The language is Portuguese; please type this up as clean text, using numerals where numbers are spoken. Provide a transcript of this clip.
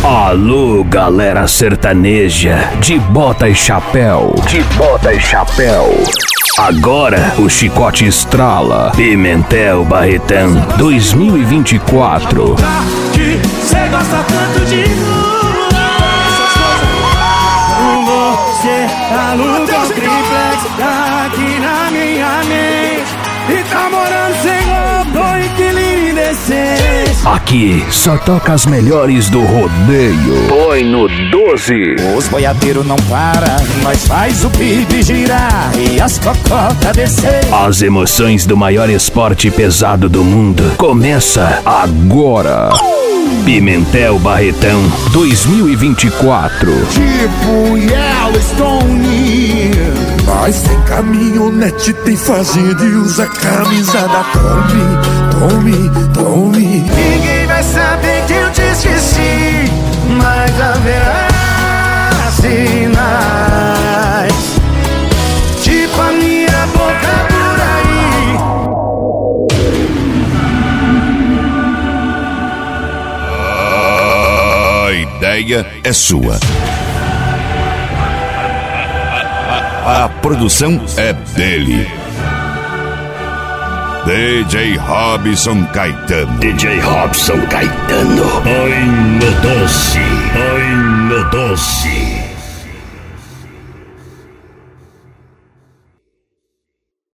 Alô, galera sertaneja, de bota e chapéu. De bota e chapéu. Agora o chicote estrala. Pimentel Barretão 2024. Que cê gosta tanto de você aluga o triplex aqui na minha mente e tá morando sem roupa, inquilino indecente. Aqui só toca as melhores do rodeio. Põe no 12. Os boiadeiros não param, nós faz o pibe girar e as cocotas descer. As emoções do maior esporte pesado do mundo começa agora. Pimentel Barretão 2024. Tipo Yellowstone. Mas tem caminhonete, tem fazenda e usa camisa da Tommy. Ninguém vai saber que eu te esqueci, mas haverá sinais. Tipo a minha boca por aí. A ideia é sua. A produção é dele. DJ Robson Caetano. DJ Robson Caetano. Põe no doce.